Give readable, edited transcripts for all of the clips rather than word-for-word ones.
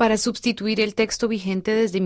Para sustituir el texto vigente desde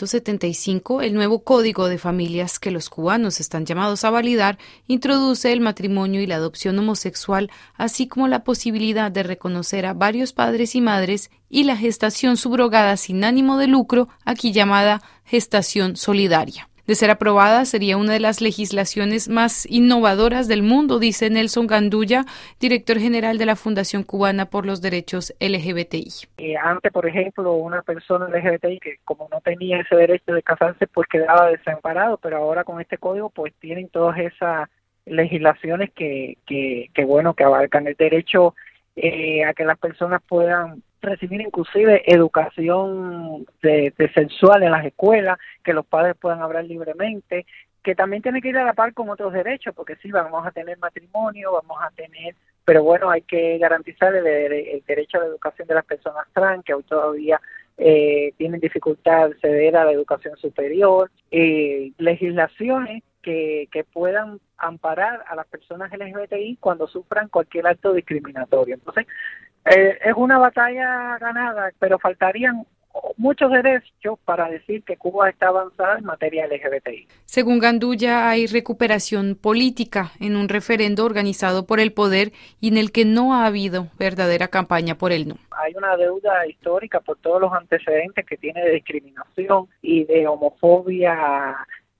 1975, el nuevo Código de Familias que los cubanos están llamados a validar introduce el matrimonio y la adopción homosexual, así como la posibilidad de reconocer a varios padres y madres y la gestación subrogada sin ánimo de lucro, aquí llamada gestación solidaria. De ser aprobada, sería una de las legislaciones más innovadoras del mundo, dice Nelson Gandulla, director general de la Fundación Cubana por los Derechos LGBTI. Antes, por ejemplo, una persona LGBTI que como no tenía ese derecho de casarse, pues quedaba desamparado, pero ahora con este código pues tienen todas esas legislaciones que abarcan el derecho a que las personas puedan recibir inclusive educación de sexual en las escuelas, que los padres puedan hablar libremente, que también tiene que ir a la par con otros derechos, porque sí, vamos a tener matrimonio, pero bueno, hay que garantizar el derecho a la educación de las personas trans, que hoy todavía tienen dificultad de acceder a la educación superior, legislaciones que puedan amparar a las personas LGBTI cuando sufran cualquier acto discriminatorio. Entonces, es una batalla ganada, pero faltarían muchos derechos para decir que Cuba está avanzada en materia LGBTI. Según Gandulla, hay recuperación política en un referendo organizado por el poder y en el que no ha habido verdadera campaña por el no. Hay una deuda histórica por todos los antecedentes que tiene de discriminación y de homofobia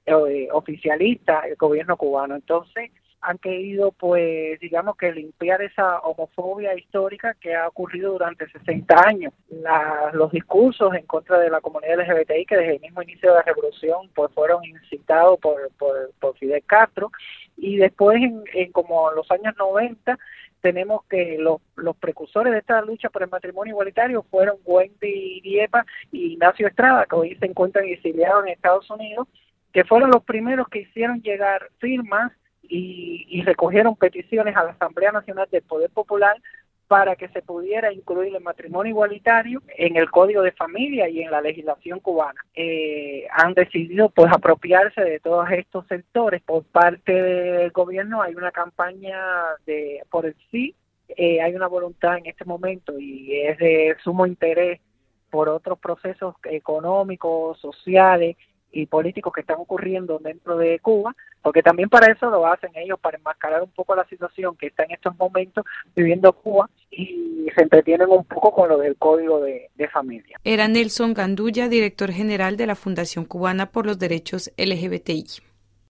oficialista el gobierno cubano. Entonces, han querido, pues, digamos que limpiar esa homofobia histórica que ha ocurrido durante 60 años. Los discursos en contra de la comunidad LGBTI, que desde el mismo inicio de la revolución, pues, fueron incitados por Fidel Castro, y después, en como los años 90, tenemos que los precursores de esta lucha por el matrimonio igualitario fueron Wendy Diepa y Ignacio Estrada, que hoy se encuentran exiliados en Estados Unidos, que fueron los primeros que hicieron llegar firmas y recogieron peticiones a la Asamblea Nacional del Poder Popular para que se pudiera incluir el matrimonio igualitario en el Código de Familia y en la legislación cubana. Han decidido pues apropiarse de todos estos sectores. Por parte del gobierno hay una campaña por el sí, hay una voluntad en este momento y es de sumo interés por otros procesos económicos, sociales y políticos que están ocurriendo dentro de Cuba, porque también para eso lo hacen ellos, para enmascarar un poco la situación que está en estos momentos viviendo Cuba, y se entretienen un poco con lo del Código de Familia. Era Nelson Gandulla, director general de la Fundación Cubana por los Derechos LGBTI.